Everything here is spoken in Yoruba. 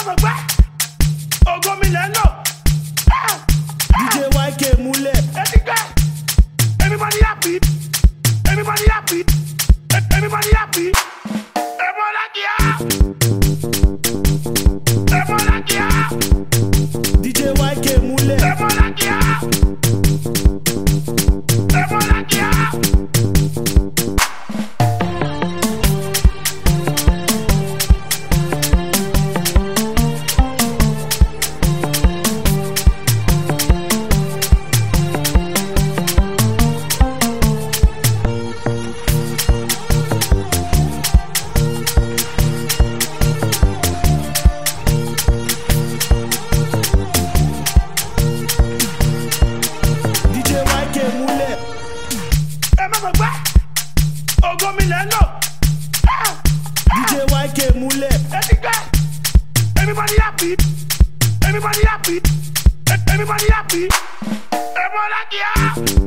mọ̀ pé ògo mi lẹ́ lò. DJ YK múlẹ̀. Etí kẹ́, everybody happy, everybody happy, everybody happy. Ẹ̀mọ́ lákìá, ẹ̀mọ́ lákìá. DJ YK múlẹ̀. Ẹ̀mọ́ lákìá, ẹ̀mọ́ lákìá. Ògo mi lẹ́ lò. DJ YK múlẹ̀. Etí kẹ́, everybody happy, everybody happy, everybody happy. Ẹ̀mọ́ lákìá.